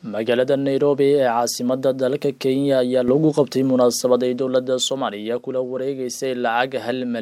magaalada Nairobi ee caasimadda dalka Kenya ayaa lagu qabtay munaasabad ay dowladda Soomaaliya kula wareegaysay lacag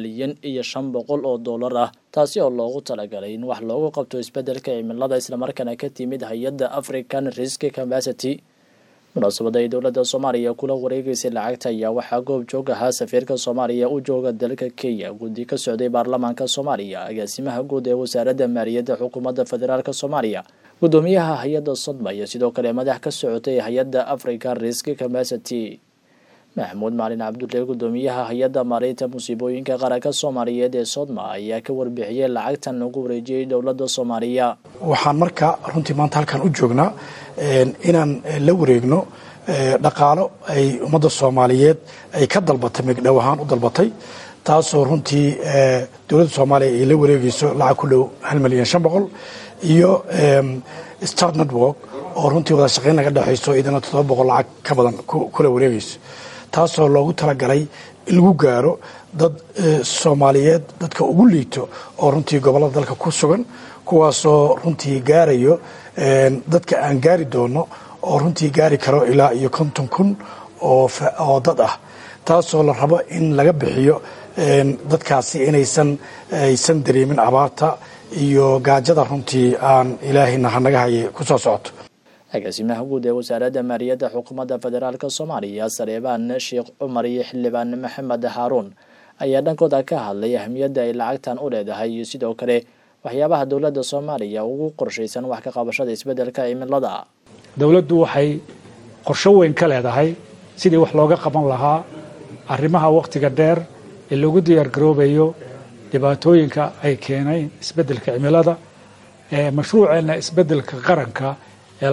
$1,500,000 ah taasi oo loogu talagalay in wax loogu qabto isbeddelka cimilada isla markaana ka timid hay'adda African Risk Capacity. munaasabada ay dowladda Soomaaliya kula wareegaysay lacagta ayaa waxaa goob joog ahaa safiirka Soomaaliya u jooga dalka Kenya guddi ka socday baarlamaanka Soomaaliya agaasimaha guud ee wasaaradda maaliyadda xukuumadda federaalka Soomaaliya gudoomiyaha hay'adda Sodma iyo sidoo kale madax ka socotay hay'adda African Risk Capacity. Maxamuud Maalin Cabdulle gudoomiyaha hay'adda maareynta musiibooyinka qaranka Soomaaliyeed ee Sodma ayaa ka warbixiyay lacagtan lagu wareejiyay dowladda Soomaaliya. waxaan marka runtii maanta halkan u joognaa inaan la wareegno dhaqaalo ay ummadda Soomaaliyeed ay ka dalbatay magdhow ahaan u dalbatay taasoo runtii dowladda Soomaaliya ay la wareegayso lacag ku dhow $1,500,000 iyo Star Network oo runtii wada shaqayn laga dhaxayso idana $700 lacag ka badan kula wareegayso taasoo loogu talagalay in lagu gaaro dad Soomaaliyeed dadka ugu liito oo runtii gobolada dalka ku sugan kuwaasoo runtii gaarayo dadka aan gaari doono oo runtii gaari karo ilaa iyo 50,000 oo dad ah taasoo la rabo in laga bixiyo dadkaasi aysan dareemin abaarta iyo gaajada runtii aan ilaahayna hanaga hayay ku soo socoto. agaasimaha guud ee wasaaradda maaliyadda xukuumadda federaalka Soomaaliya Sareebaan Sheekh Cumar iyo xildhibaan Maxamed Haaruun ayaa dhankooda ka hadlay ahmiyadda ay lacagtan u leedahay iyo sidoo kale waxyaabaha dowladda Soomaaliya ugu qorshaysan wax ka qabashada isbeddelka cimilada. dowladdu waxay qorshe weyn ka leedahay sidii wax looga qaban lahaa arrimaha waqtiga dheer ee lagu diyaar garoobayo dhibaatooyinka ay keenay isbeddelka cimilada mashruuceena isbeddelka qaranka ee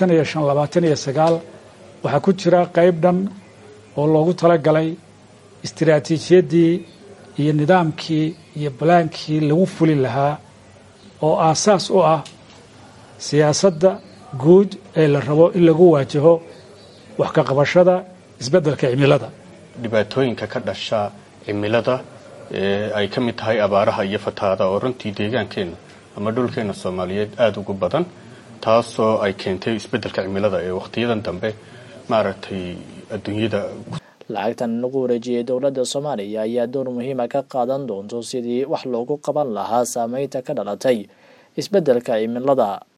25-29 waxaa ku jira qayb dhan oo loogu talagalay istiraatiijiyadii iyo nidaamkii iyo balaankii lagu fulin lahaa oo aasaas u ah siyaasadda guud ee la rabo in lagu waajaho wax ka qabashada isbeddelka cimilada. dhibaatooyinka ka dhasha cimilada ay ka mid tahay abaaraha iyo fatahaada oo runtii deegaankeena ama dhulkeena Soomaaliyeed aad ugu badan taasoo ay keentay isbeddelka cimilada ee waqtiyadan dambe maaragtay adduunyada. lacagtan lagu wareejiyay dowladda Soomaaliya ayaa door muhiim ah ka qaadan doonto sidii wax loogu qaban lahaa saameynta ka dhalatay isbeddelka cimilada.